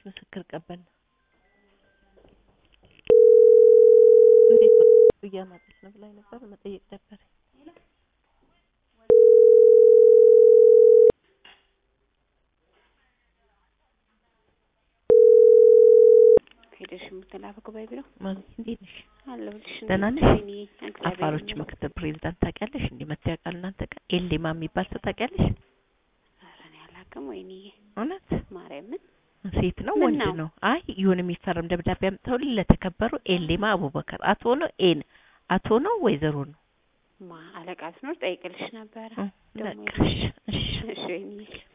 ምስክር ቀበል እንዴት እያማጠች ነው ብላኝ ነበር መጠየቅ ነበር ሄደሽ ምትላፈቁ ባይብለው ማለት እንዴት ነሽ አለሁልሽ ደህና ነሽ እኔ አፋሮች ምክትል ፕሬዝዳንት ታውቂያለሽ እንዴ መታወቂያ እናንተ ጋር ኤሌማ የሚባል ታውቂያለሽ አራኔ አላውቅም ወይኔ እውነት ማርያምን ሴት ነው ወንድ ነው አይ ይሁን የሚፈርም ደብዳቤ አምጥተው ለተከበሩ ኤሌማ አቡበከር አቶ ነው ኤን አቶ ነው ወይዘሮ ነው ማ አለቃስ ነው ጠይቅልሽ ነበር ለቀሽ እሺ እሺ